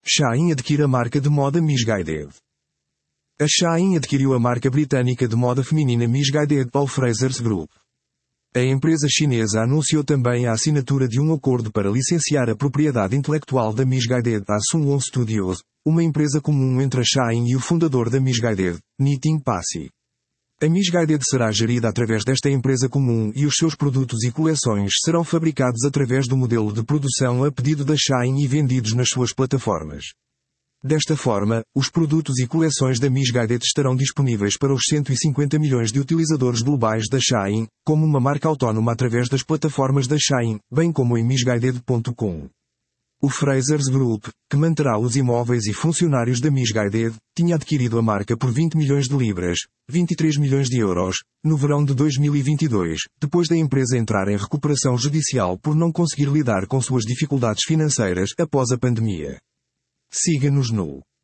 Shein adquire a marca de moda Missguided. A Shein adquiriu a marca britânica de moda feminina Missguided pelo Frasers Group. A empresa chinesa anunciou também a assinatura de um acordo para licenciar a propriedade intelectual da Missguided à Sunwon Studios, uma empresa comum entre a Shein e o fundador da Missguided, Nitin Passy. A Missguided será gerida através desta empresa comum e os seus produtos e coleções serão fabricados através do modelo de produção a pedido da Shein e vendidos nas suas plataformas. Desta forma, os produtos e coleções da Missguided estarão disponíveis para os 150 milhões de utilizadores globais da Shein, como uma marca autónoma através das plataformas da Shein, bem como em missguided.com. O Frasers Group, que manterá os imóveis e funcionários da Missguided, tinha adquirido a marca por 20 milhões de libras, 23 milhões de euros, no verão de 2022, depois da empresa entrar em recuperação judicial por não conseguir lidar com suas dificuldades financeiras após a pandemia. Siga-nos no